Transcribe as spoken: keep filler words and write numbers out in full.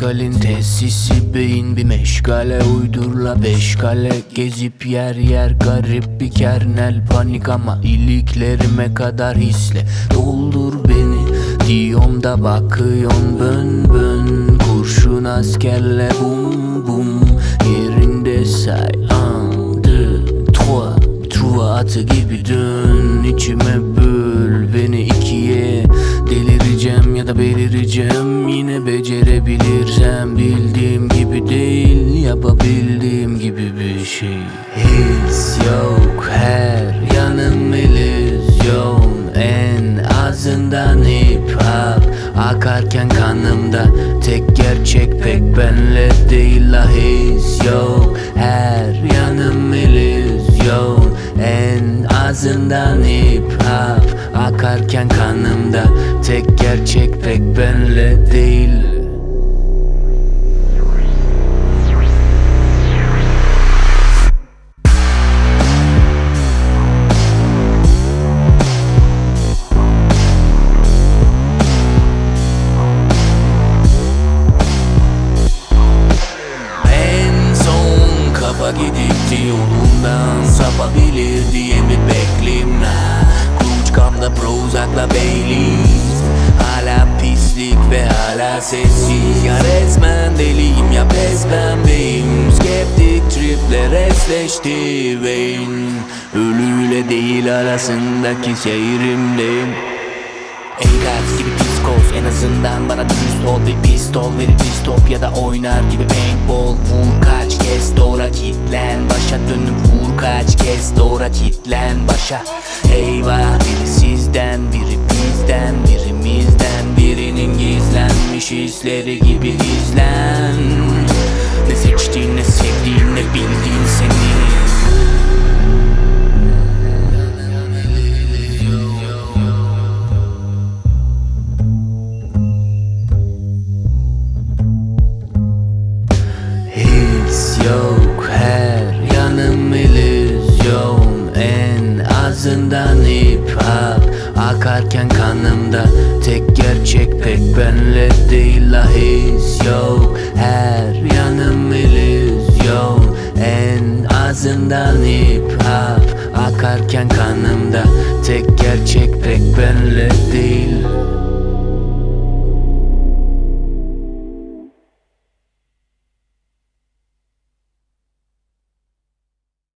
meşgalin tesisi beyin bir meşgale uydurla beş kale. Gezip yer yer garip bir kernel panik ama iliklerime kadar hisle doldur beni diyorum da bakıyorsun bön bön. Kurşun askerle bum bum yerinde say un, deux, trois, truva atı gibi dön. İçime böl beni ikiye, delireceğim ya da belireceğim. Yine becerebilirsem bildiğim gibi değil, yapabildiğim gibi bir şey. His yok her yanım illüzyon, en azından hip hop akarken kanımda. Tek gerçek pek benle değil la, his yok her yanım illüzyon, en azından hip hop akarken kanımda. Tek gerçek pek benle değil. Gidikti yolundan sapabilir diye mi bekleyim? Kuluçkamda Prozac'la Baileys, hala pislik ve hala sessiz. Ya resmen deliyim ya pes pembeyim. Skeptik triple resleşti beyin. Ölüyle değil arasındaki seyrimdeyim. Eygars gibi psikoz, en azından bana dürüst ol. Bir pistol verip distopyada oynar gibi paintball. Vur kaç kez doğra kitlen başa, dönüp vur kaç kez doğra kitlen başa. Eyvah, biri sizden biri bizden, birimizden birinin gizlenmiş hisleri gibi izlen. Ne seçtiğin ne sevdiğin ne bildiğin senin. Yok her yanım illüzyon, en azından hip hop akarken kanımda. Tek gerçek pek benle değil la, his yok her yanım illüzyon, en azından hip hop akarken kanımda. Tek gerçek pek benle değil.